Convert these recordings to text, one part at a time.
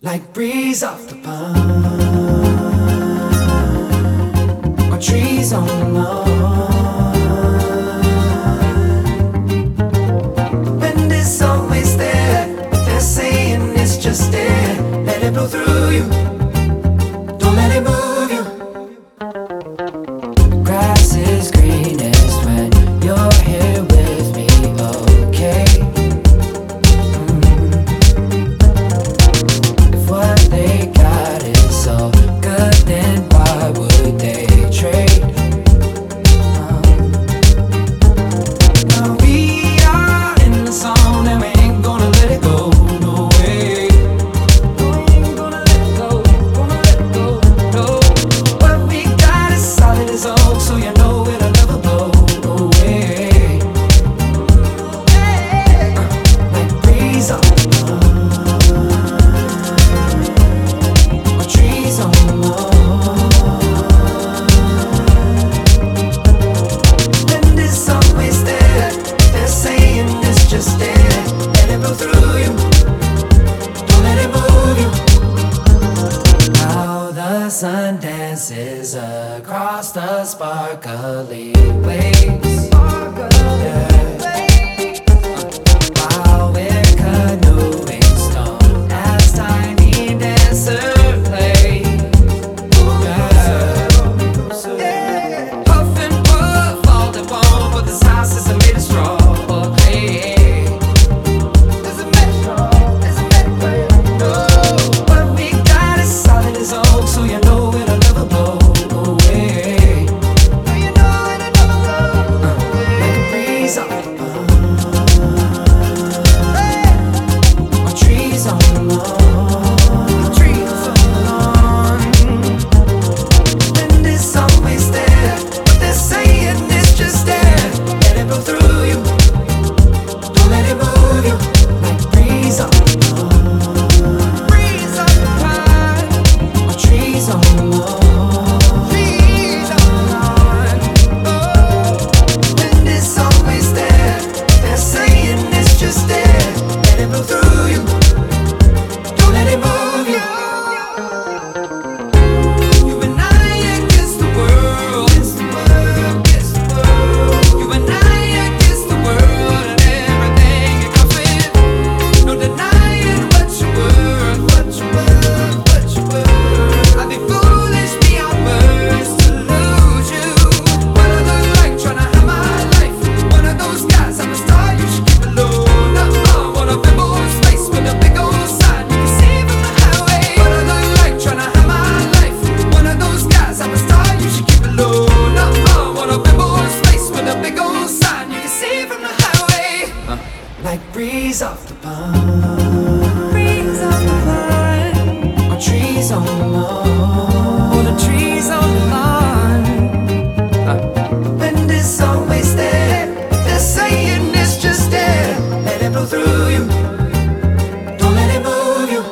like breeze off the pond, or trees on the lawn. Wind is always there, but they're saying it's just air. Let it blow through you, don't let it move you. The grass is greenest when you're here with me, okay? What they got is so good, then why would they trade? Now we are in the zone and we ain't gonna let it go, no way. We ain't gonna let it go, no. What we got is solid as oak, so you know it'll never blow away. Like breeze off the pond, trees on the lawn. Wind is always there, they're saying it's just air. Let it blow through you, don't let it move you. How the sun dances across the sparkly waves, yeah. While we're canoeing stone as tiny dancers. Like breeze off the pond, breeze off the pond, or trees on the lawn, or the trees on the lawn. Wind is always there, they're saying it's just air. Let it blow through you, don't let it move you.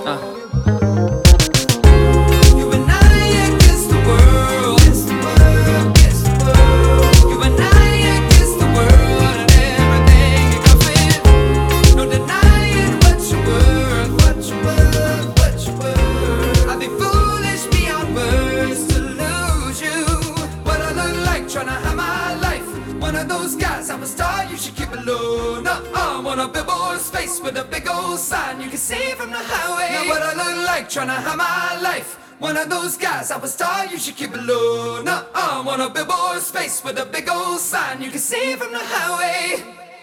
You and I against the world, against the world, against the world. You and I against the world and everything it comes with. No denying what you're worth, what you're worth, what you're worth. I'd be foolish beyond words to lose you. What I look like trying to have my life. One of those guys, I'm a star, you should keep it low. No, I'm on a billboard space with a big old sign you can see from the highway. Now what I look like trying to have my life. One of those guys, I'm a star, you should keep it low. No, I'm on a billboard space with a big old sign you can see from the highway.